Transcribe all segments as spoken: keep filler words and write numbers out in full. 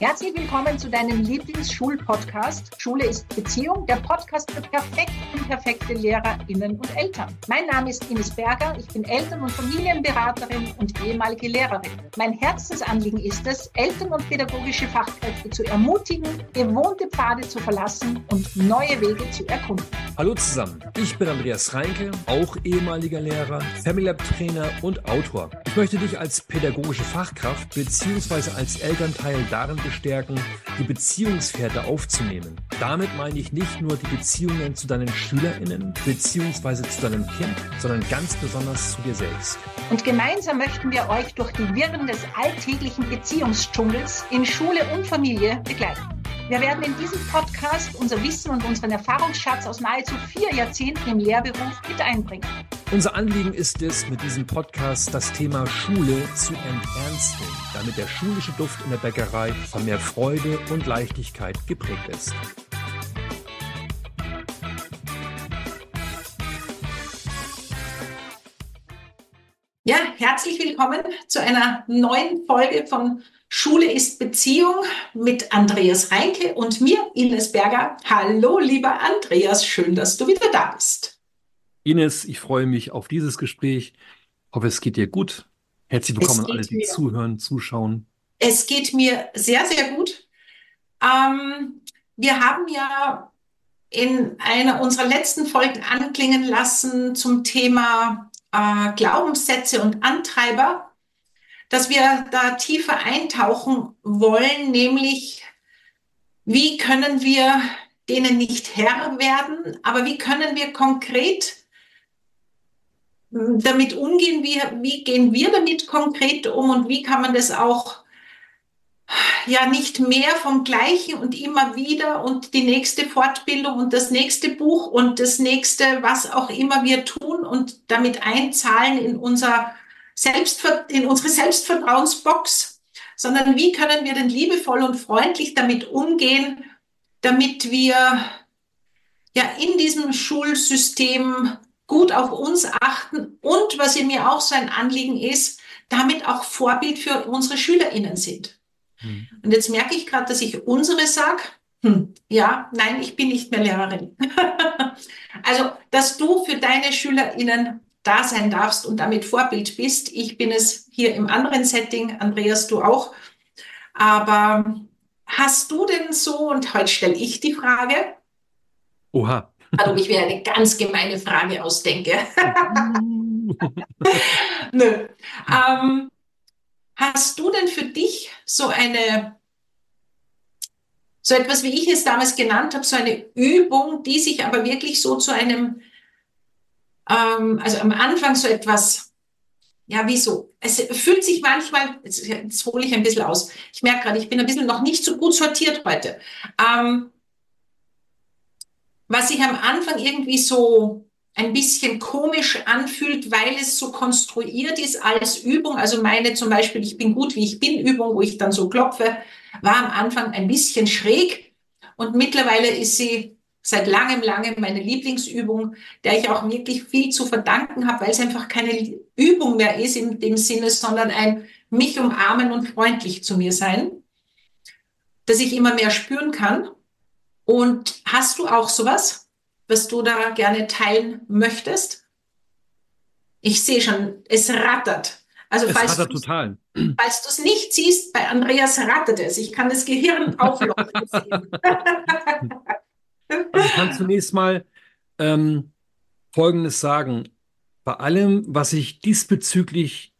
Herzlich willkommen zu deinem Lieblingsschul-Podcast. Schule ist Beziehung, der Podcast für perfekte und perfekte LehrerInnen und Eltern. Mein Name ist Ines Berger, ich bin Eltern- und Familienberaterin und ehemalige Lehrerin. Mein Herzensanliegen ist es, Eltern und pädagogische Fachkräfte zu ermutigen, gewohnte Pfade zu verlassen und neue Wege zu erkunden. Hallo zusammen, ich bin Andreas Reinke, auch ehemaliger Lehrer, Family Lab Trainer und Autor. Ich möchte dich als pädagogische Fachkraft bzw. als Elternteil darin bestärken, die Beziehungsfährte aufzunehmen. Damit meine ich nicht nur die Beziehungen zu deinen SchülerInnen bzw. zu deinem Kind, sondern ganz besonders zu dir selbst. Und gemeinsam möchten wir euch durch die Wirren des alltäglichen Beziehungsdschungels in Schule und Familie begleiten. Wir werden in diesem Podcast unser Wissen und unseren Erfahrungsschatz aus nahezu vier Jahrzehnten im Lehrberuf mit einbringen. Unser Anliegen ist es, mit diesem Podcast das Thema Schule zu enternsten, damit der schulische Duft in der Bäckerei von mehr Freude und Leichtigkeit geprägt ist. Ja, herzlich willkommen zu einer neuen Folge von Schule ist Beziehung mit Andreas Reinke und mir, Ines Berger. Hallo, lieber Andreas, schön, dass du wieder da bist. Ines, ich freue mich auf dieses Gespräch. Hoffe, es geht dir gut. Herzlich willkommen an alle, die mir, zuhören, zuschauen. Es geht mir sehr, sehr gut. Ähm, wir haben ja in einer unserer letzten Folgen anklingen lassen zum Thema äh, Glaubenssätze und Antreiber, dass wir da tiefer eintauchen wollen, nämlich wie können wir denen nicht Herr werden, aber wie können wir konkret damit umgehen, wie, wie gehen wir damit konkret um und wie kann man das auch ja nicht mehr vom Gleichen und immer wieder und die nächste Fortbildung und das nächste Buch und das nächste, was auch immer wir tun und damit einzahlen in unser Selbstver- in unsere Selbstvertrauensbox, sondern wie können wir denn liebevoll und freundlich damit umgehen, damit wir ja in diesem Schulsystem gut auf uns achten und, was in mir auch so ein Anliegen ist, damit auch Vorbild für unsere SchülerInnen sind. Hm. Und jetzt merke ich gerade, dass ich unsere sage. Hm, ja, nein, ich bin nicht mehr Lehrerin. Also, dass du für deine SchülerInnen da sein darfst und damit Vorbild bist. Ich bin es hier im anderen Setting, Andreas, du auch. Aber hast du denn so, und heute stelle ich die Frage, Oha. Also, ob ich mir eine ganz gemeine Frage ausdenke. Nö. Ähm, hast du denn für dich so eine, so etwas, wie ich es damals genannt habe, so eine Übung, die sich aber wirklich so zu einem, ähm, also am Anfang so etwas, ja, wieso? Es fühlt sich manchmal, jetzt, jetzt hole ich ein bisschen aus. Ich merke gerade, ich bin ein bisschen noch nicht so gut sortiert heute. Ähm, was sich am Anfang irgendwie so ein bisschen komisch anfühlt, weil es so konstruiert ist als Übung. Also meine zum Beispiel, ich bin gut, wie ich bin, Übung, wo ich dann so klopfe, war am Anfang ein bisschen schräg. Und mittlerweile ist sie seit langem, langem meine Lieblingsübung, der ich auch wirklich viel zu verdanken habe, weil es einfach keine Übung mehr ist in dem Sinne, sondern ein mich umarmen und freundlich zu mir sein, dass ich immer mehr spüren kann. Und hast du auch sowas, was du da gerne teilen möchtest? Ich sehe schon, es rattert. Also es falls rattert total. Falls du es nicht siehst, bei Andreas rattert es. Ich kann das Gehirn aufleuchten sehen. Also ich kann zunächst mal ähm, Folgendes sagen. Bei allem, was ich diesbezüglich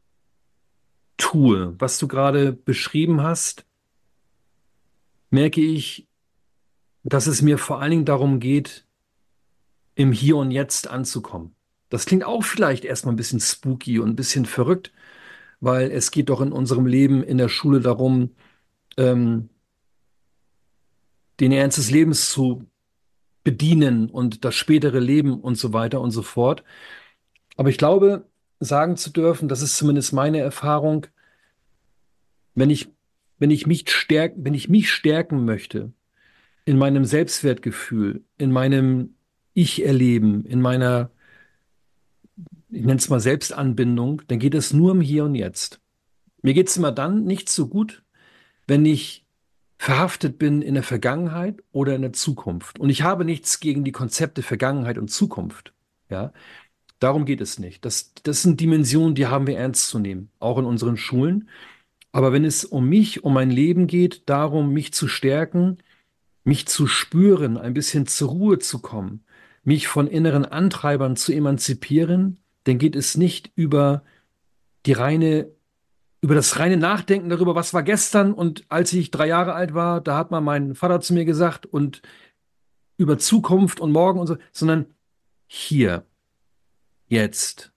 tue, was du gerade beschrieben hast, merke ich, dass es mir vor allen Dingen darum geht, im Hier und Jetzt anzukommen. Das klingt auch vielleicht erstmal ein bisschen spooky und ein bisschen verrückt, weil es geht doch in unserem Leben in der Schule darum, ähm, den Ernst des Lebens zu bedienen und das spätere Leben und so weiter und so fort. Aber ich glaube, sagen zu dürfen, das ist zumindest meine Erfahrung, wenn ich, wenn ich mich stärken, wenn ich mich stärken möchte, in meinem Selbstwertgefühl, in meinem Ich-Erleben, in meiner, ich nenne es mal Selbstanbindung, dann geht es nur im Hier und Jetzt. Mir geht es immer dann nicht so gut, wenn ich verhaftet bin in der Vergangenheit oder in der Zukunft. Und ich habe nichts gegen die Konzepte Vergangenheit und Zukunft. Ja, darum geht es nicht. Das, das sind Dimensionen, die haben wir ernst zu nehmen, auch in unseren Schulen. Aber wenn es um mich, um mein Leben geht, darum, mich zu stärken, mich zu spüren, ein bisschen zur Ruhe zu kommen, mich von inneren Antreibern zu emanzipieren, dann geht es nicht über die reine, über das reine Nachdenken darüber, was war gestern und als ich drei Jahre alt war, da hat mal mein Vater zu mir gesagt und über Zukunft und morgen und so, sondern hier, jetzt.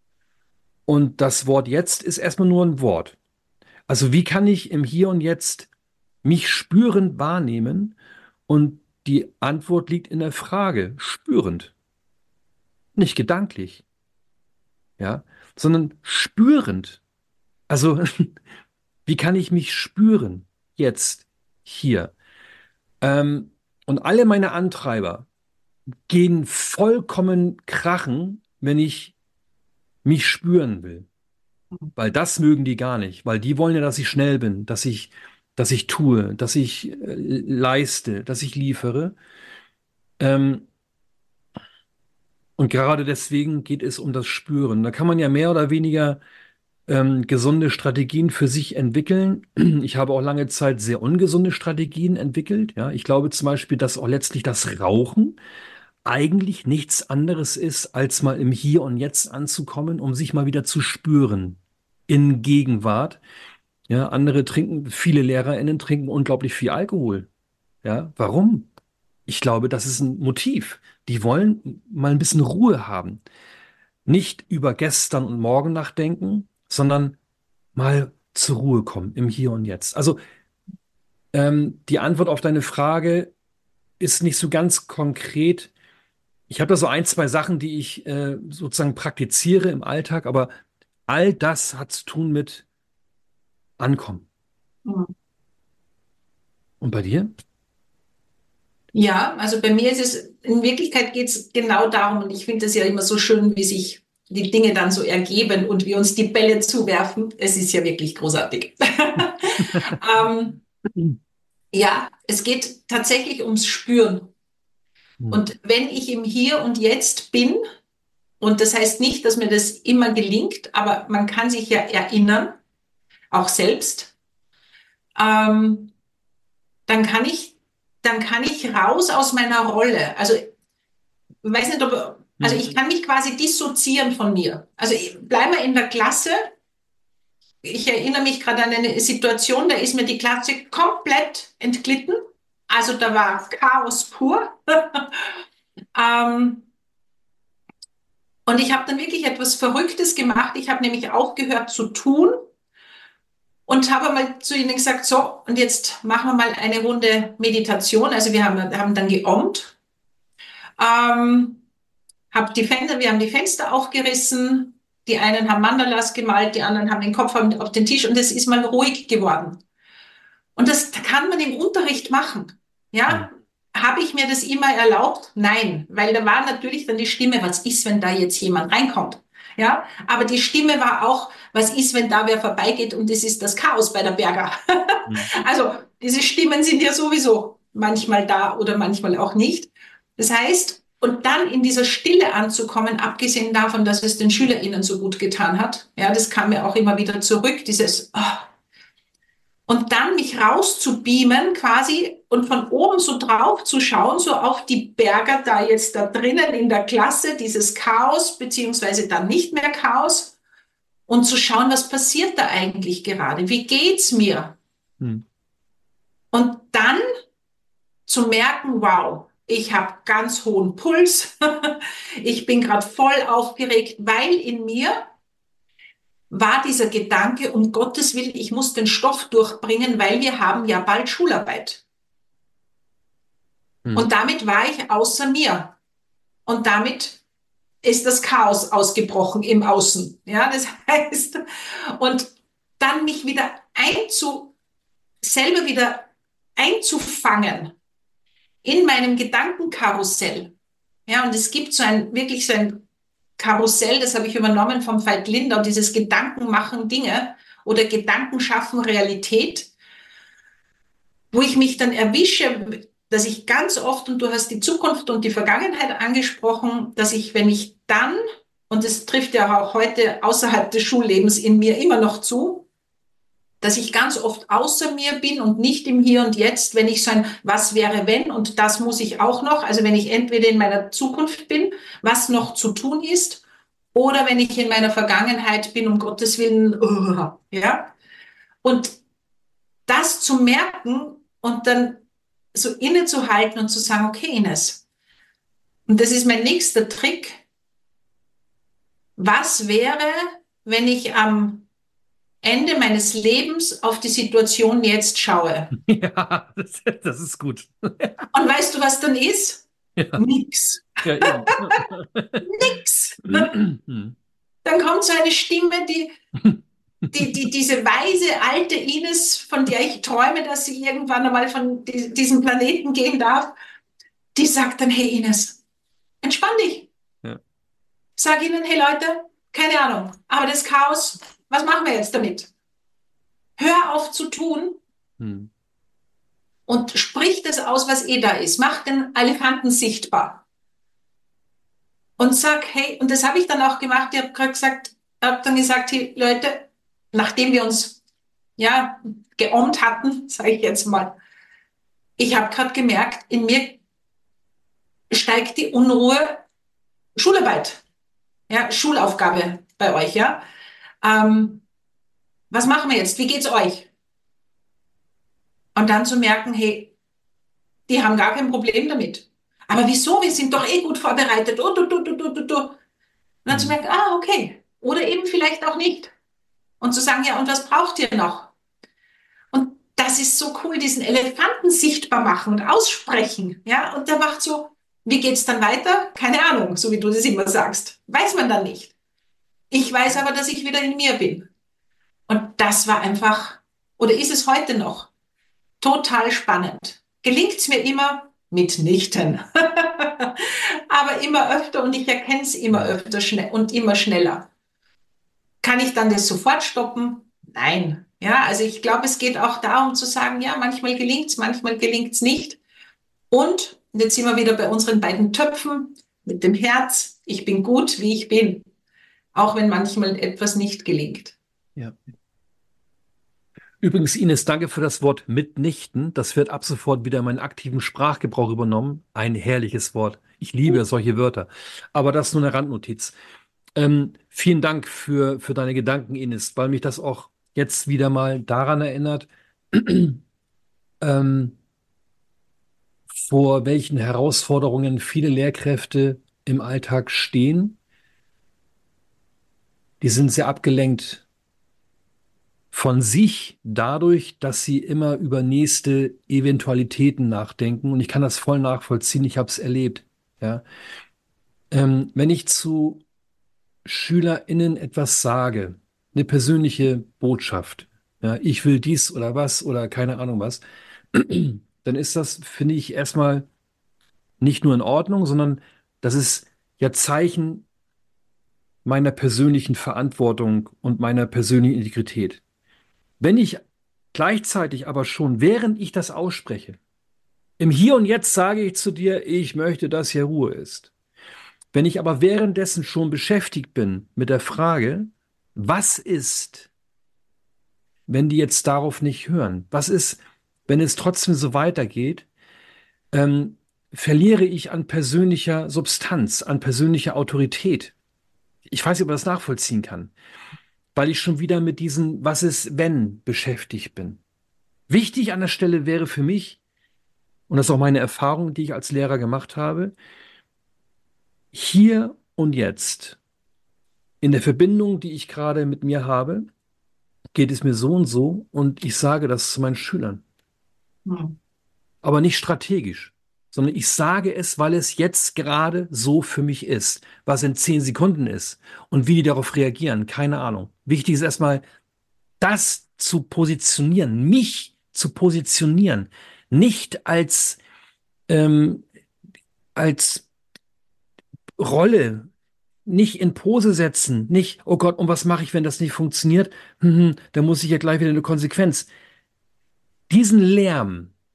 Und das Wort jetzt ist erstmal nur ein Wort. Also wie kann ich im Hier und Jetzt mich spürend wahrnehmen? Und die Antwort liegt in der Frage, spürend, nicht gedanklich, ja, sondern spürend. Also wie kann ich mich spüren? Jetzt, hier. Ähm, und alle meine Antreiber gehen vollkommen krachen, wenn ich mich spüren will. Weil das mögen die gar nicht, weil die wollen ja, dass ich schnell bin, dass ich, dass ich tue, dass ich äh, leiste, dass ich liefere. Ähm, und gerade deswegen geht es um das Spüren. Da kann man ja mehr oder weniger ähm, gesunde Strategien für sich entwickeln. Ich habe auch lange Zeit sehr ungesunde Strategien entwickelt. Ja, ich glaube zum Beispiel, dass auch letztlich das Rauchen eigentlich nichts anderes ist, als mal im Hier und Jetzt anzukommen, um sich mal wieder zu spüren in Gegenwart. Ja, andere trinken, viele LehrerInnen trinken unglaublich viel Alkohol. Ja, warum? Ich glaube, das ist ein Motiv. Die wollen mal ein bisschen Ruhe haben. Nicht über gestern und morgen nachdenken, sondern mal zur Ruhe kommen im Hier und Jetzt. Also ähm, die Antwort auf deine Frage ist nicht so ganz konkret. Ich habe da so ein, zwei Sachen, die ich äh, sozusagen praktiziere im Alltag, aber all das hat zu tun mit Ankommen. Mhm. Und bei dir? Ja, also bei mir ist es, in Wirklichkeit geht es genau darum, und ich finde es ja immer so schön, wie sich die Dinge dann so ergeben und wir uns die Bälle zuwerfen. Es ist ja wirklich großartig. ähm, ja, es geht tatsächlich ums Spüren. Hm. Und wenn ich im Hier und Jetzt bin, und das heißt nicht, dass mir das immer gelingt, aber man kann sich ja erinnern, auch selbst, ähm, dann kann ich, dann kann ich raus aus meiner Rolle. Also ich weiß nicht, ob, also Hm. ich kann mich quasi dissoziieren von mir. Also ich, bleiben wir in der Klasse. Ich erinnere mich gerade an eine Situation, da ist mir die Klasse komplett entglitten. Also da war Chaos pur. ähm, und ich habe dann wirklich etwas Verrücktes gemacht. Ich habe nämlich aufgehört zu tun und habe mal zu ihnen gesagt, so, und jetzt machen wir mal eine Runde Meditation. Also wir haben, haben dann geommt. Ähm, hab die Fenster, wir haben die Fenster aufgerissen. Die einen haben Mandalas gemalt, die anderen haben den Kopf auf den Tisch und es ist mal ruhig geworden. Und das kann man im Unterricht machen. Hm. Ja, habe ich mir das immer erlaubt? Nein, weil da war natürlich dann die Stimme, was ist, wenn da jetzt jemand reinkommt? Ja, aber die Stimme war auch, was ist, wenn da wer vorbeigeht und es ist das Chaos bei der Berger? Hm. Also diese Stimmen sind ja sowieso manchmal da oder manchmal auch nicht. Das heißt, und dann in dieser Stille anzukommen, abgesehen davon, dass es den SchülerInnen so gut getan hat, ja, das kam mir auch immer wieder zurück, dieses, oh, und dann mich rauszubeamen quasi und von oben so drauf zu schauen, so auf die Berger da jetzt da drinnen in der Klasse, dieses Chaos, beziehungsweise dann nicht mehr Chaos und zu schauen, was passiert da eigentlich gerade? Wie geht's mir? Hm. Und dann zu merken, wow, ich habe ganz hohen Puls, ich bin gerade voll aufgeregt, weil in mir war dieser Gedanke, um Gottes Willen, ich muss den Stoff durchbringen, weil wir haben ja bald Schularbeit. Hm. Und damit war ich außer mir. Und damit ist das Chaos ausgebrochen im Außen. Ja, das heißt, und dann mich wieder einzu, selber wieder einzufangen in meinem Gedankenkarussell. Ja, und es gibt so ein, wirklich so ein Karussell, das habe ich übernommen vom Veit Lindau, dieses Gedanken machen Dinge oder Gedanken schaffen Realität. wo ich mich dann erwische, dass ich ganz oft, und du hast die Zukunft und die Vergangenheit angesprochen, dass ich, wenn ich dann, und das trifft ja auch heute außerhalb des Schullebens in mir immer noch zu, dass ich ganz oft außer mir bin und nicht im Hier und Jetzt, wenn ich so ein Was wäre wenn, und das muss ich auch noch, also wenn ich entweder in meiner Zukunft bin, was noch zu tun ist, oder wenn ich in meiner Vergangenheit bin, um Gottes Willen, uh, ja. Und das zu merken und dann so innezuhalten und zu sagen, okay, Ines, und das ist mein nächster Trick, was wäre, wenn ich am Ende meines Lebens auf die Situation jetzt schaue? Ja, das, das ist gut. Und weißt du, was dann ist? Ja, Nix. ja, eben. Nix. Dann kommt so eine Stimme, die, die, die, diese weise alte Ines, von der ich träume, dass sie irgendwann einmal von die, diesem Planeten gehen darf, die sagt dann, hey Ines, entspann dich. Ja. Sag ihnen, hey Leute, keine Ahnung, aber das Chaos, was machen wir jetzt damit? Hör auf zu tun Hm. und sprich das aus, was eh da ist. Mach den Elefanten sichtbar. Und sag, hey, und das habe ich dann auch gemacht, ich habe gerade gesagt, habe dann gesagt, hey Leute, nachdem wir uns ja geommt hatten, sage ich jetzt mal, ich habe gerade gemerkt, in mir steigt die Unruhe, Schularbeit, ja, Schulaufgabe bei euch, ja. Ähm, was machen wir jetzt? Wie geht's euch? Und dann zu merken, hey, die haben gar kein Problem damit. Aber wieso? Wir sind doch eh gut vorbereitet. Oh, du, du, du, du, du, du. Und dann zu Hm. merken, ah, okay. Oder eben vielleicht auch nicht. Und zu sagen, ja, und was braucht ihr noch? Und das ist so cool, diesen Elefanten sichtbar machen und aussprechen. Ja, und der macht so, wie geht's dann weiter? Keine Ahnung, so wie du das immer sagst. Weiß man dann nicht. Ich weiß aber, dass ich wieder in mir bin. Und das war einfach, oder ist es heute noch, total spannend. Gelingt es mir immer? Mitnichten. Aber immer öfter, und ich erkenne es immer öfter schnell und immer schneller. Kann ich dann das sofort stoppen? Nein. Ja, also ich glaube, es geht auch darum zu sagen, ja, manchmal gelingt es, manchmal gelingt es nicht. Und jetzt sind wir wieder bei unseren beiden Töpfen mit dem Herz. Ich bin gut, wie ich bin, auch wenn manchmal etwas nicht gelingt. Ja. Übrigens, Ines, danke für das Wort mitnichten. Das wird ab sofort wieder in meinen aktiven Sprachgebrauch übernommen. Ein herrliches Wort. Ich liebe solche Wörter. Aber das ist nur eine Randnotiz. Ähm, vielen Dank für, für deine Gedanken, Ines, weil mich das auch jetzt wieder mal daran erinnert, ähm, vor welchen Herausforderungen viele Lehrkräfte im Alltag stehen. Die sind sehr abgelenkt von sich dadurch, dass sie immer über nächste Eventualitäten nachdenken. Und ich kann das voll nachvollziehen. Ich habe es erlebt. Ja. Ähm, wenn ich zu SchülerInnen etwas sage, eine persönliche Botschaft, ja, ich will dies oder was oder keine Ahnung was, dann ist das, finde ich, erstmal nicht nur in Ordnung, sondern das ist ja Zeichen meiner persönlichen Verantwortung und meiner persönlichen Integrität. Wenn ich gleichzeitig aber schon, während ich das ausspreche, im Hier und Jetzt sage ich zu dir, ich möchte, dass hier Ruhe ist. Wenn ich aber währenddessen schon beschäftigt bin mit der Frage, was ist, wenn die jetzt darauf nicht hören? Was ist, wenn es trotzdem so weitergeht? Ähm, verliere ich an persönlicher Substanz, an persönlicher Autorität? Ich weiß nicht, ob man das nachvollziehen kann, weil ich schon wieder mit diesem Was ist, wenn beschäftigt bin. Wichtig an der Stelle wäre für mich, und das ist auch meine Erfahrung, die ich als Lehrer gemacht habe, hier und jetzt, in der Verbindung, die ich gerade mit mir habe, geht es mir so und so und ich sage das zu meinen Schülern. Hm. Aber nicht strategisch, sondern ich sage es, weil es jetzt gerade so für mich ist. Was in zehn Sekunden ist und wie die darauf reagieren, keine Ahnung. Wichtig ist erstmal, das zu positionieren, mich zu positionieren, nicht als, ähm, als Rolle, nicht in Pose setzen, nicht, oh Gott, und was mache ich, wenn das nicht funktioniert? Hm, hm, dann muss ich ja gleich wieder eine Konsequenz. Diesen Lärm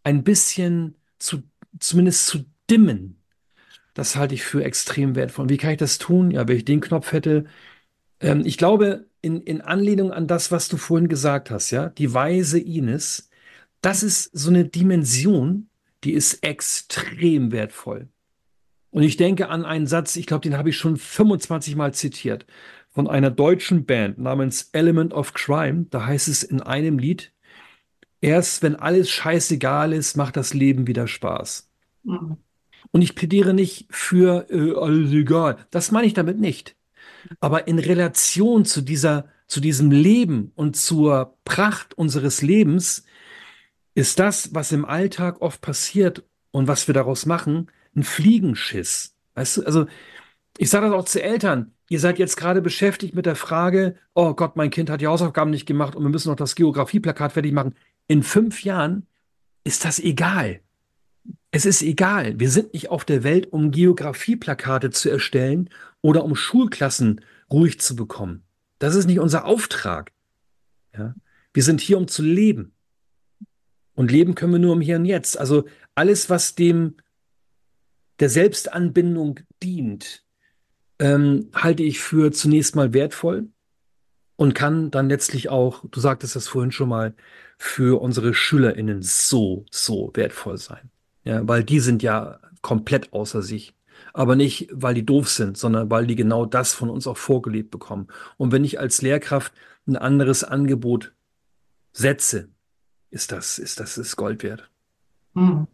ein bisschen zu, zumindest zu dimmen. Das halte ich für extrem wertvoll. Wie kann ich das tun? Ja, wenn ich den Knopf hätte. Ähm, ich glaube, in, in Anlehnung an das, was du vorhin gesagt hast, ja, die weise Ines, das ist so eine Dimension, die ist extrem wertvoll. Und ich denke an einen Satz, ich glaube, den habe ich schon fünfundzwanzig Mal zitiert, von einer deutschen Band namens Element of Crime. Da heißt es in einem Lied: Erst wenn alles scheißegal ist, macht das Leben wieder Spaß. Mhm. Und ich plädiere nicht für äh, alles egal. Das meine ich damit nicht. Aber in Relation zu dieser, zu diesem Leben und zur Pracht unseres Lebens ist das, was im Alltag oft passiert und was wir daraus machen, ein Fliegenschiss. Weißt du, also ich sage das auch zu Eltern. Ihr seid jetzt gerade beschäftigt mit der Frage, oh Gott, mein Kind hat die Hausaufgaben nicht gemacht und wir müssen noch das Geografieplakat fertig machen. In fünf Jahren ist das egal. Es ist egal. Wir sind nicht auf der Welt, um Geografieplakate zu erstellen oder um Schulklassen ruhig zu bekommen. Das ist nicht unser Auftrag. Ja? Wir sind hier, um zu leben. Und leben können wir nur im Hier und Jetzt. Also alles, was dem der Selbstanbindung dient, ähm, halte ich für zunächst mal wertvoll und kann dann letztlich auch, du sagtest das vorhin schon mal, für unsere SchülerInnen so, so wertvoll sein. Ja, weil die sind ja komplett außer sich. Aber nicht, weil die doof sind, sondern weil die genau das von uns auch vorgelebt bekommen. Und wenn ich als Lehrkraft ein anderes Angebot setze, ist das, ist das, ist Gold wert. Mhm.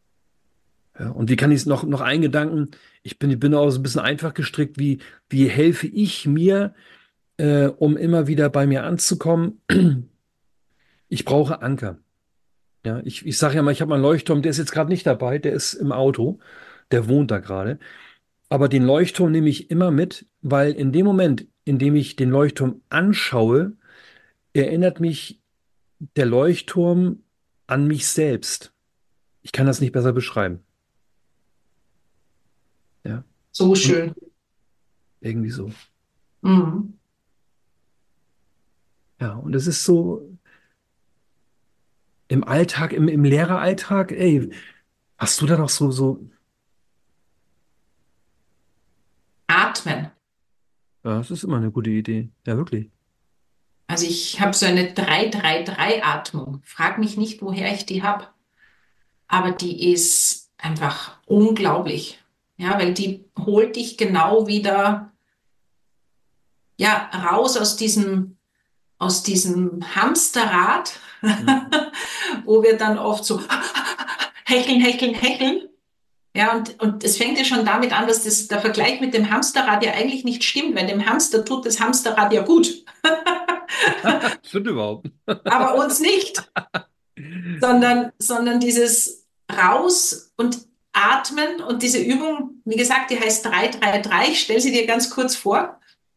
Ja, und wie kann ich es noch, noch einen Gedanken? Ich bin, ich bin auch so ein bisschen einfach gestrickt. Wie, wie helfe ich mir, äh, um immer wieder bei mir anzukommen? Ich brauche Anker. Ja, ich, ich sage ja mal, ich habe meinen Leuchtturm, der ist jetzt gerade nicht dabei, der ist im Auto, der wohnt da gerade. Aber den Leuchtturm nehme ich immer mit, weil in dem Moment, in dem ich den Leuchtturm anschaue, erinnert mich der Leuchtturm an mich selbst. Ich kann das nicht besser beschreiben. Ja, So und schön. irgendwie so. Mhm. Ja, und es ist so im Alltag, im, im Lehreralltag, ey, hast du da noch so, so, Atmen. ja, das ist immer eine gute Idee. Ja, wirklich. Also ich habe so eine drei drei drei Atmung. Frag mich nicht, woher ich die habe, aber die ist einfach unglaublich. Ja, weil die holt dich genau wieder, ja, raus aus diesem, aus diesem Hamsterrad, Mhm. wo wir dann oft so hecheln, hecheln, hecheln. Ja, und, und es fängt ja schon damit an, dass das, der Vergleich mit dem Hamsterrad ja eigentlich nicht stimmt, weil dem Hamster tut das Hamsterrad ja gut, Stimmt überhaupt. aber uns nicht. sondern, sondern dieses Raus und Atmen und diese Übung, wie gesagt, die heißt drei drei drei. Ich stelle sie dir ganz kurz vor.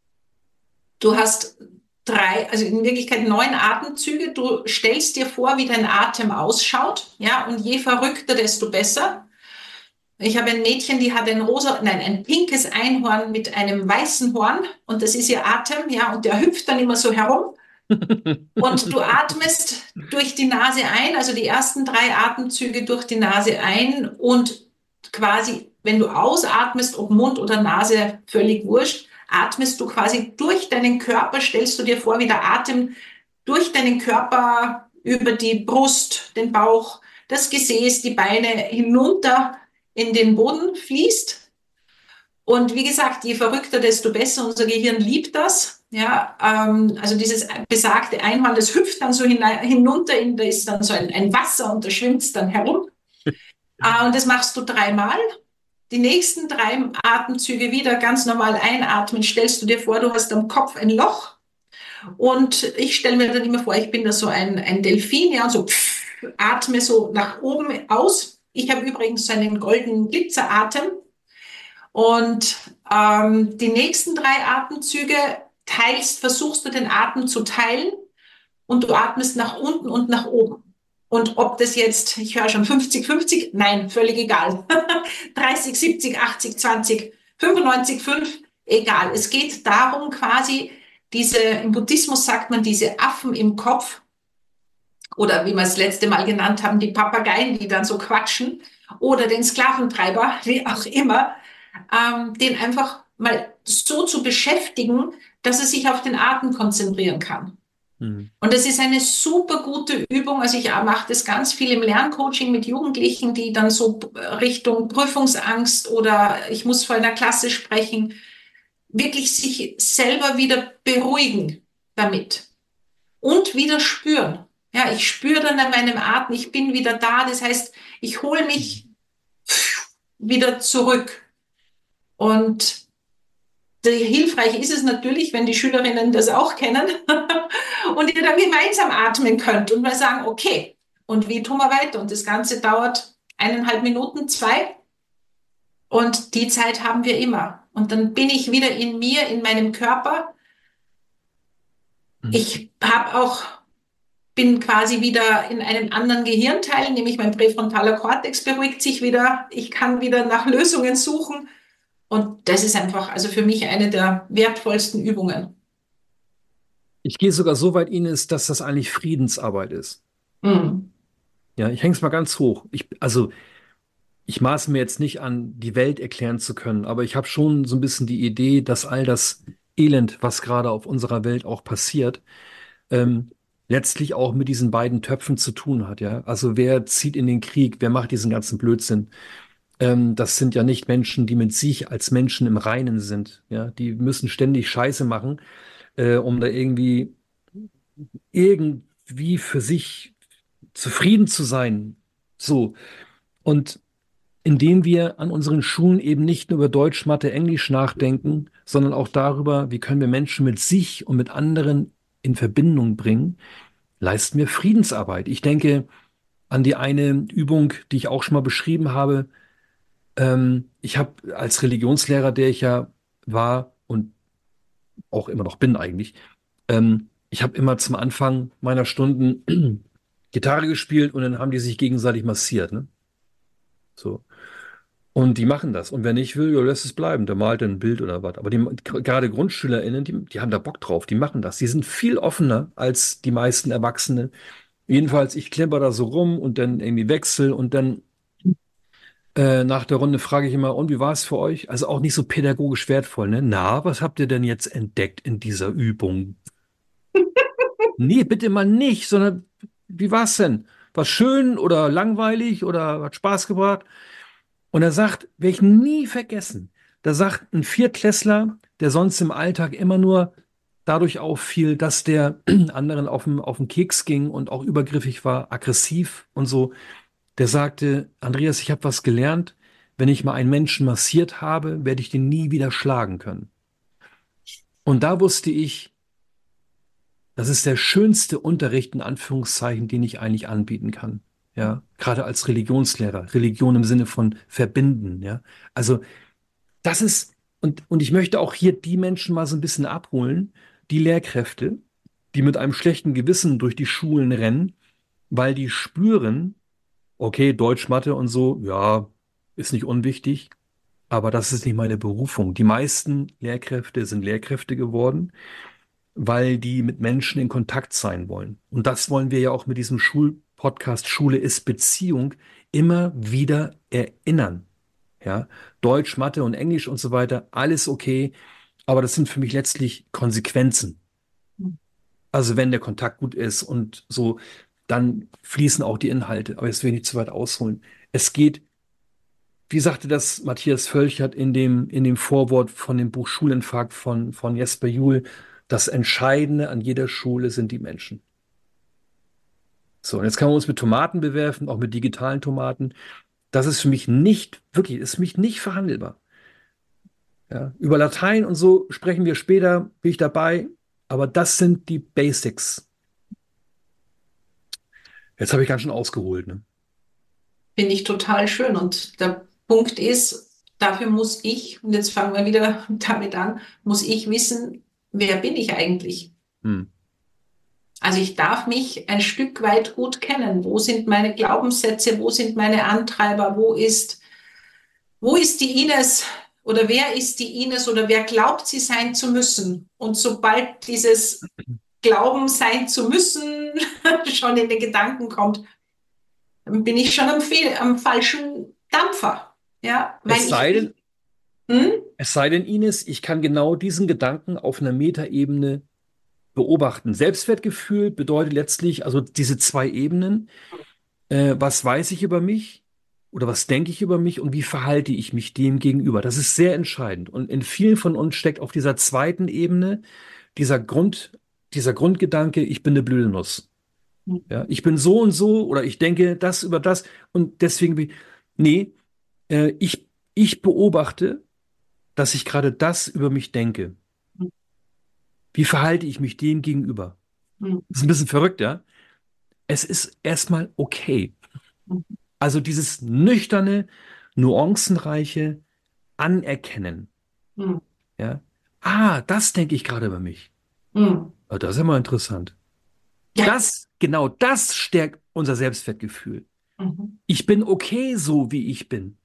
Du hast drei, also in Wirklichkeit neun Atemzüge. Du stellst dir vor, wie dein Atem ausschaut, ja, und je verrückter, desto besser. Ich habe ein Mädchen, die hat ein rosa, nein, ein pinkes Einhorn mit einem weißen Horn und das ist ihr Atem, ja, und der hüpft dann immer so herum. Und du atmest durch die Nase ein, also die ersten drei Atemzüge durch die Nase ein und quasi, wenn du ausatmest, ob Mund oder Nase, völlig wurscht, atmest du quasi durch deinen Körper, stellst du dir vor, wie der Atem durch deinen Körper über die Brust, den Bauch, das Gesäß, die Beine hinunter in den Boden fließt. Und wie gesagt, je verrückter, desto besser. Unser Gehirn liebt das. Ja, ähm, also dieses besagte Einhorn, das hüpft dann so hinunter, in, da ist dann so ein, ein Wasser und da schwimmt es dann herum. Äh, und das machst du dreimal. Die nächsten drei Atemzüge wieder ganz normal einatmen. Stellst du dir vor, du hast am Kopf ein Loch. Und ich stelle mir dann immer vor, ich bin da so ein, ein Delfin, ja, und so pff, atme so nach oben aus. Ich habe übrigens so einen goldenen Glitzeratem. Und ähm, die nächsten drei Atemzüge teilst, versuchst du den Atem zu teilen und du atmest nach unten und nach oben. Und ob das jetzt, ich höre schon fünfzig fünfzig, nein, völlig egal. dreißig, siebzig, achtzig, zwanzig, fünfundneunzig, fünf, egal. Es geht darum quasi, diese, im Buddhismus sagt man, diese Affen im Kopf oder wie wir es das letzte Mal genannt haben, die Papageien, die dann so quatschen, oder den Sklaventreiber, wie auch immer, ähm, den einfach mal so zu beschäftigen, dass er sich auf den Atem konzentrieren kann. Mhm. Und das ist eine super gute Übung. Also ich mache das ganz viel im Lerncoaching mit Jugendlichen, die dann so Richtung Prüfungsangst oder ich muss vor einer Klasse sprechen, wirklich sich selber wieder beruhigen damit und wieder spüren. Ja, ich spüre dann an meinem Atem, ich bin wieder da. Das heißt, ich hole mich wieder zurück. Und hilfreich ist es natürlich, wenn die Schülerinnen das auch kennen und ihr dann gemeinsam atmen könnt und mal sagen, okay, und wie tun wir weiter? Und das Ganze dauert eineinhalb Minuten, zwei. Und die Zeit haben wir immer. Und dann bin ich wieder in mir, in meinem Körper. Mhm. Ich habe auch, bin quasi wieder in einem anderen Gehirnteil, nämlich mein präfrontaler Kortex beruhigt sich wieder. Ich kann wieder nach Lösungen suchen. Und das ist einfach, also für mich eine der wertvollsten Übungen. Ich gehe sogar so weit, Ines, dass das eigentlich Friedensarbeit ist. Mhm. Ja, ich hänge es mal ganz hoch. Ich, also, ich maße mir jetzt nicht an, die Welt erklären zu können, aber ich habe schon so ein bisschen die Idee, dass all das Elend, was gerade auf unserer Welt auch passiert, ähm, letztlich auch mit diesen beiden Töpfen zu tun hat. Ja, also wer zieht in den Krieg, wer macht diesen ganzen Blödsinn? Ähm, das sind ja nicht Menschen, die mit sich als Menschen im Reinen sind. Ja, die müssen ständig Scheiße machen, äh, um da irgendwie irgendwie für sich zufrieden zu sein. So. Und indem wir an unseren Schulen eben nicht nur über Deutsch, Mathe, Englisch nachdenken, sondern auch darüber, wie können wir Menschen mit sich und mit anderen in Verbindung bringen, leisten wir Friedensarbeit. Ich denke an die eine Übung, die ich auch schon mal beschrieben habe. Ähm, ich habe als Religionslehrer, der ich ja war und auch immer noch bin eigentlich, ähm, ich habe immer zum Anfang meiner Stunden Gitarre gespielt und dann haben die sich gegenseitig massiert, ne? So. Und die machen das. Und wer nicht will, ja, lässt es bleiben. Der malt dann ein Bild oder was. Aber die, gerade GrundschülerInnen, die, die haben da Bock drauf, die machen das. Die sind viel offener als die meisten Erwachsenen. Jedenfalls, ich klemper da so rum und dann irgendwie wechsel und dann äh, nach der Runde frage ich immer, und wie war es für euch? Also auch nicht so pädagogisch wertvoll, ne? Na, was habt ihr denn jetzt entdeckt in dieser Übung? Nee, bitte mal nicht, sondern wie war's denn? War schön oder langweilig oder hat Spaß gebracht? Und er sagt, werde ich nie vergessen, da sagt ein Viertklässler, der sonst im Alltag immer nur dadurch auffiel, dass der anderen auf den, auf den Keks ging und auch übergriffig war, aggressiv und so, der sagte, Andreas, ich habe was gelernt, wenn ich mal einen Menschen massiert habe, werde ich den nie wieder schlagen können. Und da wusste ich, das ist der schönste Unterricht in Anführungszeichen, den ich eigentlich anbieten kann. Ja, gerade als Religionslehrer, Religion im Sinne von verbinden, ja. Also das ist, und, und ich möchte auch hier die Menschen mal so ein bisschen abholen, die Lehrkräfte, die mit einem schlechten Gewissen durch die Schulen rennen, weil die spüren, okay, Deutsch, Mathe und so, ja, ist nicht unwichtig, aber das ist nicht meine Berufung. Die meisten Lehrkräfte sind Lehrkräfte geworden, weil die mit Menschen in Kontakt sein wollen. Und das wollen wir ja auch mit diesem Schulpodcast Schule ist Beziehung immer wieder erinnern. Ja, Deutsch, Mathe und Englisch und so weiter, alles okay, aber das sind für mich letztlich Konsequenzen. Also wenn der Kontakt gut ist und so, dann fließen auch die Inhalte. Aber jetzt will ich nicht zu weit ausholen. Es geht, wie sagte das Matthias Völchert in dem, in dem Vorwort von dem Buch Schulinfarkt von, von Jesper Juhl, das Entscheidende an jeder Schule sind die Menschen. So, und jetzt kann man uns mit Tomaten bewerfen, auch mit digitalen Tomaten. Das ist für mich nicht, wirklich, ist für mich nicht verhandelbar. Ja, über Latein und so sprechen wir später, bin ich dabei, aber das sind die Basics. Jetzt habe ich ganz schön ausgeholt, ne? Finde ich total schön. Und der Punkt ist, dafür muss ich, und jetzt fangen wir wieder damit an, muss ich wissen, wer bin ich eigentlich? Hm. Also ich darf mich ein Stück weit gut kennen. Wo sind meine Glaubenssätze? Wo sind meine Antreiber? Wo ist, wo ist die Ines oder wer ist die Ines oder wer glaubt sie sein zu müssen? Und sobald dieses glauben, sein zu müssen, schon in den Gedanken kommt, dann bin ich schon am, Fehl am falschen Dampfer. Ja, weil Es ich, sei denn, hm? es sei denn, Ines, ich kann genau diesen Gedanken auf einer Metaebene beobachten. Selbstwertgefühl bedeutet letztlich, also diese zwei Ebenen, äh, was weiß ich über mich oder was denke ich über mich und wie verhalte ich mich dem gegenüber. Das ist sehr entscheidend. Und in vielen von uns steckt auf dieser zweiten Ebene dieser Grund, dieser Grundgedanke, ich bin eine blöde Nuss. Ja, ich bin so und so oder ich denke das über das und deswegen bin ich, nee, äh, ich, ich beobachte, dass ich gerade das über mich denke. Wie verhalte ich mich dem gegenüber? Das ist ein bisschen verrückt, ja? Es ist erstmal okay. Also dieses nüchterne, nuancenreiche Anerkennen. Ja? Ah, das denke ich gerade über mich. Ah, das ist ja mal interessant. Ja. Das, genau das stärkt unser Selbstwertgefühl. Mhm. Ich bin okay so, wie ich bin.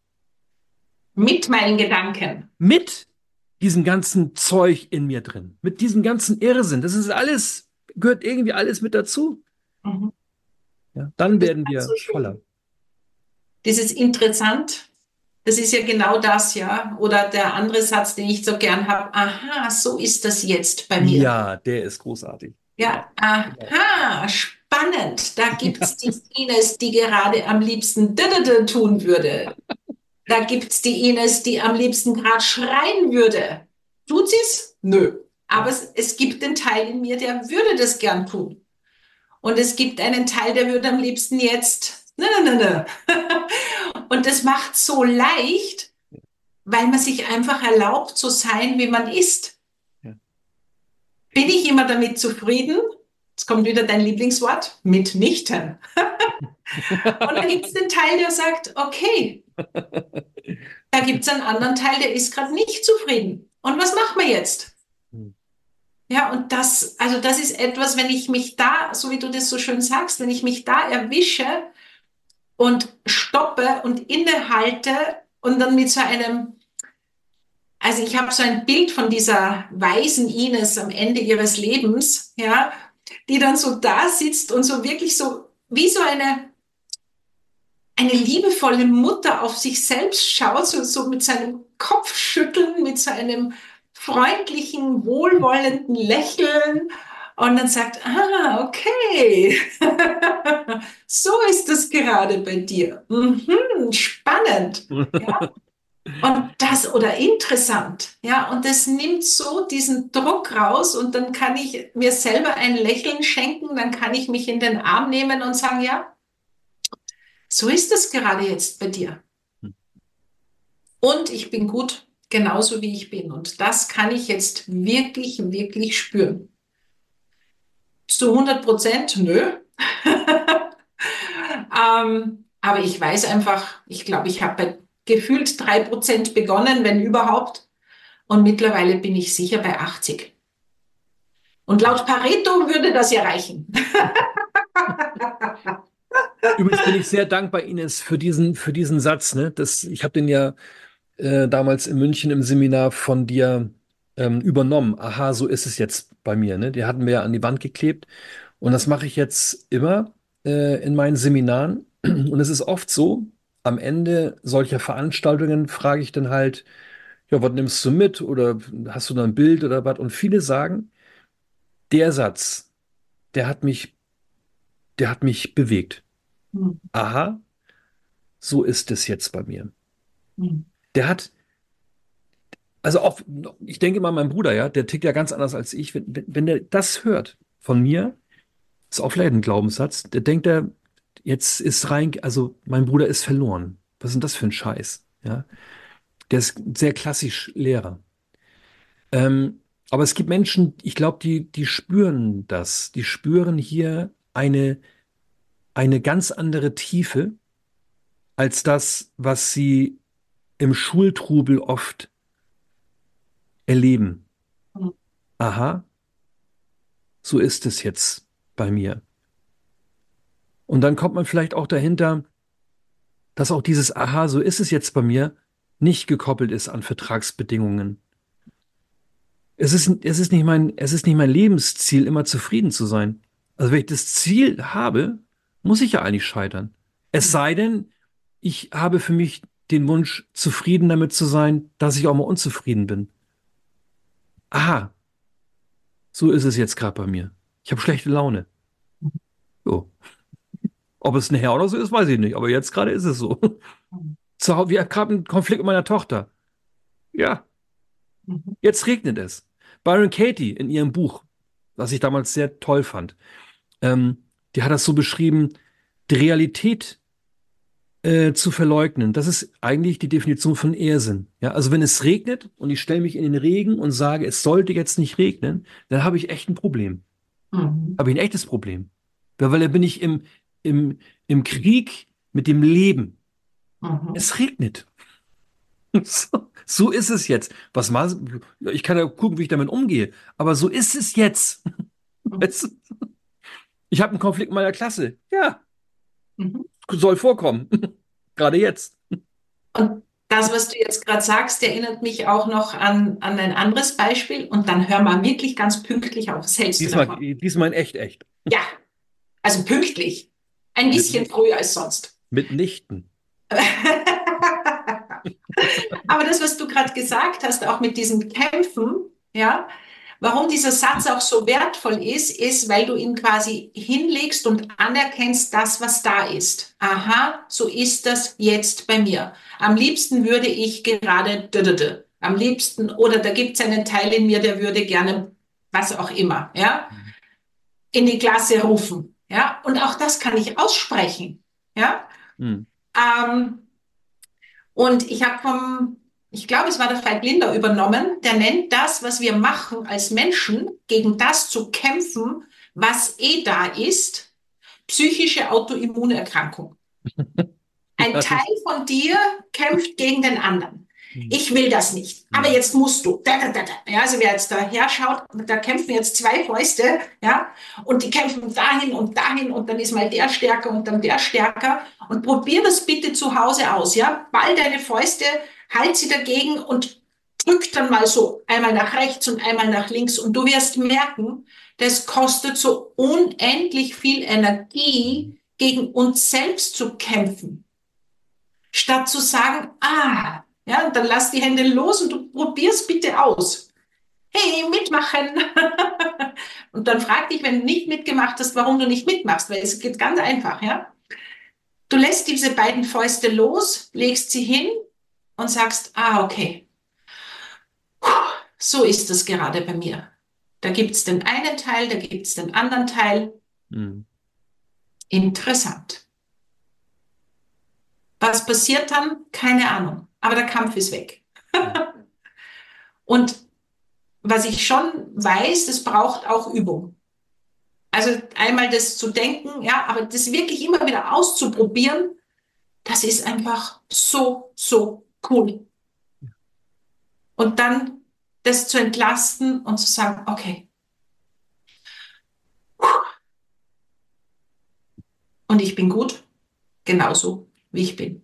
Mit meinen Gedanken. Mit diesem ganzen Zeug in mir drin. Mit diesem ganzen Irrsinn. Das ist alles, gehört irgendwie alles mit dazu. Mhm. Ja, dann Und das ist werden halt so wir voller. schön. Das ist interessant. Das ist ja genau das, ja. Oder der andere Satz, den ich so gern habe. Aha, so ist das jetzt bei mir. Ja, der ist großartig. Genau. Ja, Genau. aha, spannend. Da gibt's die Ines, die gerade am liebsten dödödö tun würde. Da gibt's die Ines, die am liebsten gerade schreien würde. Tut sie's? Nö. Aber Ja. es, es gibt den Teil in mir, der würde das gern tun. Und es gibt einen Teil, der würde am liebsten jetzt, ne, ne, ne, ne. Und das macht so leicht, weil man sich einfach erlaubt zu sein, wie man ist. Ja. Bin ich immer damit zufrieden? Jetzt kommt wieder dein Lieblingswort, mitnichten. Und dann gibt es den Teil, der sagt, okay, da gibt es einen anderen Teil, der ist gerade nicht zufrieden. Und was machen wir jetzt? Hm. Ja, und das, also das ist etwas, wenn ich mich da, so wie du das so schön sagst, wenn ich mich da erwische und stoppe und innehalte und dann mit so einem, also ich habe so ein Bild von dieser weisen Ines am Ende ihres Lebens, ja, die dann so da sitzt und so wirklich so wie so eine eine liebevolle Mutter auf sich selbst schaut, so, so mit seinem Kopfschütteln, mit so einem freundlichen, wohlwollenden Lächeln und dann sagt, ah, okay, so ist das gerade bei dir. Mhm, spannend. Ja? Und das oder interessant, ja, und das nimmt so diesen Druck raus und dann kann ich mir selber ein Lächeln schenken, dann kann ich mich in den Arm nehmen und sagen, ja, so ist es gerade jetzt bei dir. Und ich bin gut, genauso wie ich bin. Und das kann ich jetzt wirklich, wirklich spüren. Zu hundert Prozent? Nö. ähm, aber ich weiß einfach, ich glaube, ich habe bei gefühlt drei Prozent begonnen, wenn überhaupt. Und mittlerweile bin ich sicher bei achtzig. Und laut Pareto würde das ja reichen. Übrigens bin ich sehr dankbar, Ines, für diesen, für diesen Satz. Ne? Das, ich habe den ja äh, damals in München im Seminar von dir ähm, übernommen. Aha, so ist es jetzt bei mir. Ne? Die hatten wir ja an die Wand geklebt. Und das mache ich jetzt immer äh, in meinen Seminaren. Und es ist oft so, am Ende solcher Veranstaltungen frage ich dann halt, ja, was nimmst du mit? Oder hast du da ein Bild oder was? Und viele sagen, der Satz, der hat mich, der hat mich bewegt. Hm, Aha, so ist es jetzt bei mir. hm, Der hat, also auch, ich denke mal, mein Bruder, ja, der tickt ja ganz anders als ich. Wenn, wenn, wenn der das hört von mir, ist auch vielleicht ein Glaubenssatz, der denkt er, jetzt ist rein, also mein Bruder ist verloren. Was ist denn das für ein Scheiß? Ja, der ist sehr klassisch Lehrer. Ähm, aber es gibt Menschen, ich glaube, die, die spüren das. Die spüren hier eine, eine ganz andere Tiefe als das, was sie im Schultrubel oft erleben. hm, Aha, so ist es jetzt bei mir. Und dann kommt man vielleicht auch dahinter, dass auch dieses Aha, so ist es jetzt bei mir, nicht gekoppelt ist an Vertragsbedingungen. Es ist, es ist nicht mein, es ist nicht mein Lebensziel, immer zufrieden zu sein. Also wenn ich das Ziel habe, muss ich ja eigentlich scheitern. Es sei denn, ich habe für mich den Wunsch, zufrieden damit zu sein, dass ich auch mal unzufrieden bin. Aha, so ist es jetzt gerade bei mir. Ich habe schlechte Laune. So. Ob es nachher oder so ist, weiß ich nicht. Aber jetzt gerade ist es so. Zu Hause, wir haben gerade einen Konflikt mit meiner Tochter. Ja, jetzt regnet es. Byron Katie in ihrem Buch, was ich damals sehr toll fand, ähm, die hat das so beschrieben, die Realität äh, zu verleugnen. Das ist eigentlich die Definition von Irrsinn. Ja, also wenn es regnet und ich stelle mich in den Regen und sage, es sollte jetzt nicht regnen, dann habe ich echt ein Problem. Mhm. Habe ich ein echtes Problem. Ja, weil da bin ich im, im, im Krieg mit dem Leben. Mhm. Es regnet. So, so ist es jetzt. Was mal, ich kann ja gucken, wie ich damit umgehe. Aber so ist es jetzt. Mhm. Weißt du? Ich habe einen Konflikt in meiner Klasse. Ja, Mhm. soll vorkommen. Gerade jetzt. Und das, was du jetzt gerade sagst, erinnert mich auch noch an, an ein anderes Beispiel. Und dann hör mal wirklich ganz pünktlich auf. Was hältst du Diesmal, davon? diesmal in echt, echt. Ja, also pünktlich. Ein Mit, bisschen früher als sonst. mitnichten. Aber das, was du gerade gesagt hast, auch mit diesen Kämpfen, ja, warum dieser Satz auch so wertvoll ist, ist, weil du ihn quasi hinlegst und anerkennst das, was da ist. Aha, so ist das jetzt bei mir. Am liebsten würde ich gerade, d -d -d, am liebsten, oder da gibt es einen Teil in mir, der würde gerne, was auch immer, ja, in die Klasse rufen. Ja, und auch das kann ich aussprechen. Ja, Hm. ähm, und ich habe vom, ich glaube, es war der Veit Linder übernommen, der nennt das, was wir machen als Menschen, gegen das zu kämpfen, was eh da ist, psychische Autoimmunerkrankung. Ein Das Teil ist. von dir kämpft gegen den anderen. Hm. Ich will das nicht, aber Hm. jetzt musst du. Da, da, da, da. Ja, also wer jetzt da herschaut, da kämpfen jetzt zwei Fäuste, ja, und die kämpfen dahin und dahin und dann ist mal der stärker und dann der stärker. Und probier das bitte zu Hause aus, ja. Ball deine Fäuste, halt sie dagegen und drück dann mal so einmal nach rechts und einmal nach links und du wirst merken, das kostet so unendlich viel Energie, gegen uns selbst zu kämpfen. Statt zu sagen, ah, ja, dann lass die Hände los und du probierst bitte aus. Hey, mitmachen. Und dann frag dich, wenn du nicht mitgemacht hast, warum du nicht mitmachst, weil es geht ganz einfach, ja. Du lässt diese beiden Fäuste los, legst sie hin und sagst, ah, okay, so ist es gerade bei mir. Da gibt es den einen Teil, da gibt es den anderen Teil. Hm. Interessant. Was passiert dann? Keine Ahnung. Aber der Kampf ist weg. Hm. Und was ich schon weiß, das braucht auch Übung. Also einmal das zu denken, ja, aber das wirklich immer wieder auszuprobieren, das ist einfach so, so cool. Und dann das zu entlasten und zu sagen, okay, und ich bin gut, genauso wie ich bin.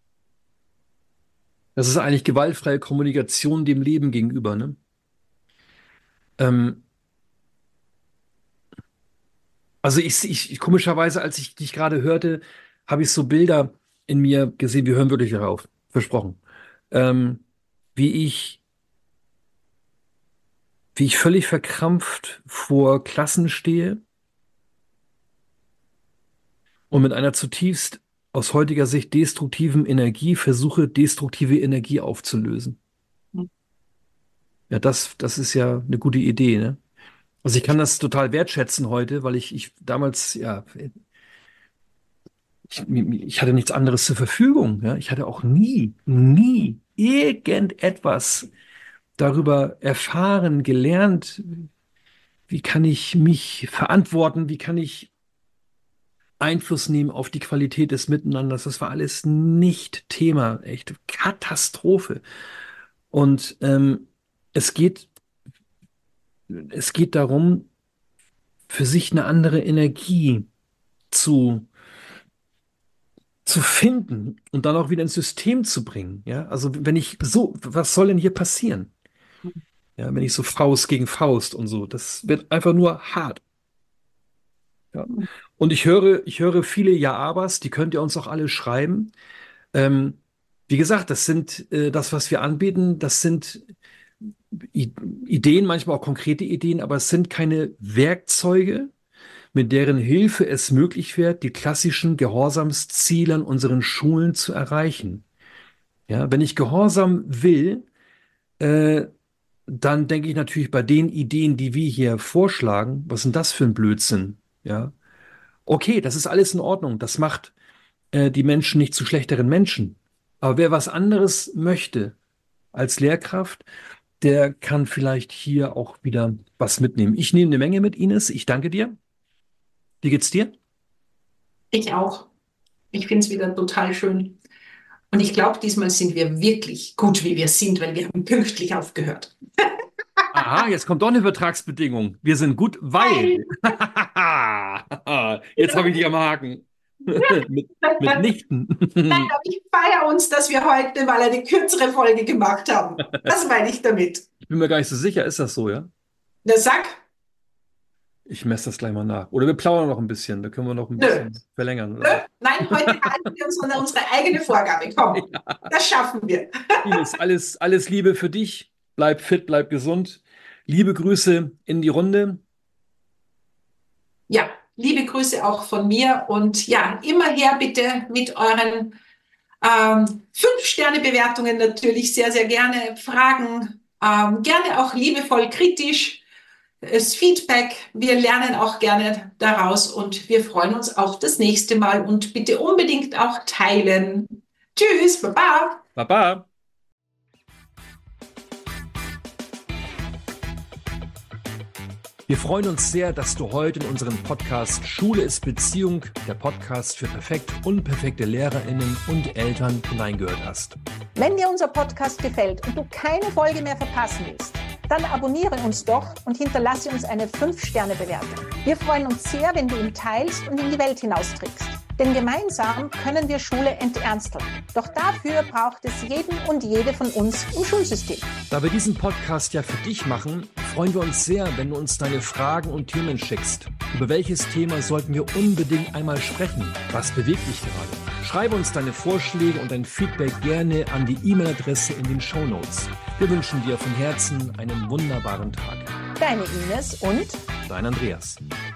Das ist eigentlich gewaltfreie Kommunikation dem Leben gegenüber, ne? Ähm, also ich, ich, komischerweise, als ich dich gerade hörte, habe ich so Bilder in mir gesehen, wir hören wirklich darauf, versprochen. Ähm, wie ich, wie ich völlig verkrampft vor Klassen stehe und mit einer zutiefst aus heutiger Sicht destruktiven Energie versuche, destruktive Energie aufzulösen. Ja, das, das ist ja eine gute Idee, ne? Also ich kann das total wertschätzen heute, weil ich, ich damals, ja, ich, ich hatte nichts anderes zur Verfügung. Ja? Ich hatte auch nie, nie irgendetwas darüber erfahren, gelernt, wie kann ich mich verantworten, wie kann ich Einfluss nehmen auf die Qualität des Miteinanders. Das war alles nicht Thema, echt Katastrophe. Und ähm, es geht, es geht darum, für sich eine andere Energie zu zu finden und dann auch wieder ins System zu bringen. Ja, also wenn ich so, was soll denn hier passieren? Ja, wenn ich so Faust gegen Faust und so, das wird einfach nur hart. Ja. Und ich höre, ich höre viele Ja-Abers, die könnt ihr uns auch alle schreiben. Ähm, wie gesagt, das sind äh, das, was wir anbieten, das sind I Ideen, manchmal auch konkrete Ideen, aber es sind keine Werkzeuge, mit deren Hilfe es möglich wird, die klassischen Gehorsamsziele an unseren Schulen zu erreichen. Ja, wenn ich Gehorsam will, äh, dann denke ich natürlich bei den Ideen, die wir hier vorschlagen, was ist denn das für ein Blödsinn? Ja, okay, das ist alles in Ordnung. Das macht äh, die Menschen nicht zu schlechteren Menschen. Aber wer was anderes möchte als Lehrkraft, der kann vielleicht hier auch wieder was mitnehmen. Ich nehme eine Menge mit, Ines. Ich danke dir. Wie geht's dir? Ich auch. Ich finde es wieder total schön. Und ich glaube, diesmal sind wir wirklich gut, wie wir sind, weil wir haben pünktlich aufgehört. Aha, jetzt kommt doch eine Vertragsbedingung. Wir sind gut, weil. Jetzt habe ich dich am Haken. mit, mitnichten. Nein, aber ich feiere uns, dass wir heute mal eine kürzere Folge gemacht haben. Das meine ich damit. Ich bin mir gar nicht so sicher, ist das so, ja? Der Sack? Ich messe das gleich mal nach. Oder wir plaudern noch ein bisschen. Da können wir noch ein Nö. bisschen verlängern. Nö. Nein, heute halten wir uns an unsere eigene Vorgabe. Komm, ja. Das schaffen wir. Ines, alles, alles Liebe für dich. Bleib fit, bleib gesund. Liebe Grüße in die Runde. Ja, liebe Grüße auch von mir. Und ja, immer her bitte mit euren ähm, Fünf-Sterne-Bewertungen natürlich sehr, sehr gerne. Fragen, ähm, gerne auch liebevoll kritisch. Das Feedback, wir lernen auch gerne daraus und wir freuen uns auf das nächste Mal und bitte unbedingt auch teilen. Tschüss, Baba. Baba. Wir freuen uns sehr, dass du heute in unserem Podcast Schule ist Beziehung, der Podcast für perfekt unperfekte LehrerInnen und Eltern, hineingehört hast. Wenn dir unser Podcast gefällt und du keine Folge mehr verpassen willst, dann abonniere uns doch und hinterlasse uns eine fünf Sterne Bewertung. Wir freuen uns sehr, wenn du ihn teilst und in die Welt hinausträgst. Denn gemeinsam können wir Schule enternsteln. Doch dafür braucht es jeden und jede von uns im Schulsystem. Da wir diesen Podcast ja für dich machen, freuen wir uns sehr, wenn du uns deine Fragen und Themen schickst. Über welches Thema sollten wir unbedingt einmal sprechen? Was bewegt dich gerade? Schreibe uns deine Vorschläge und dein Feedback gerne an die E-Mail-Adresse in den Shownotes. Wir wünschen dir von Herzen einen wunderbaren Tag. Deine Ines und dein Andreas.